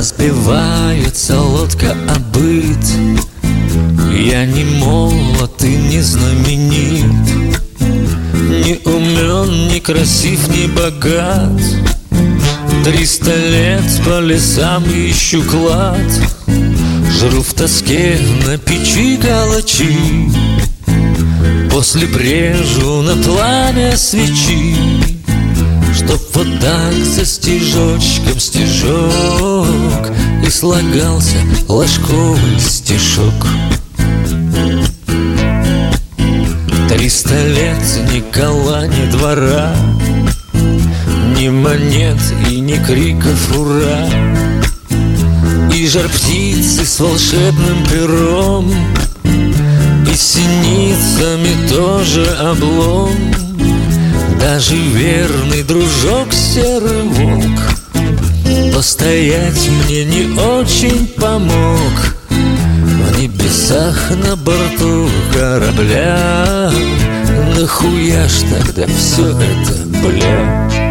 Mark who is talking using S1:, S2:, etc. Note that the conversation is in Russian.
S1: Разбивается лодка о быт. Я не молод и не знаменит, не умен, не красив, не богат. 300 лет по лесам ищу клад. Жру в тоске на печи калачи, после брежу на пламя свечи, чтоб вот так за стежочком стежок и слагался ложковый стишок. 300 лет ни кола, ни двора, ни монет и ни криков «Ура!». И жар птицы с волшебным пером, и синицами тоже облом. Даже верный дружок серый волк постоять мне не очень помог. В небесах на борту корабля нахуя ж тогда все это, бля?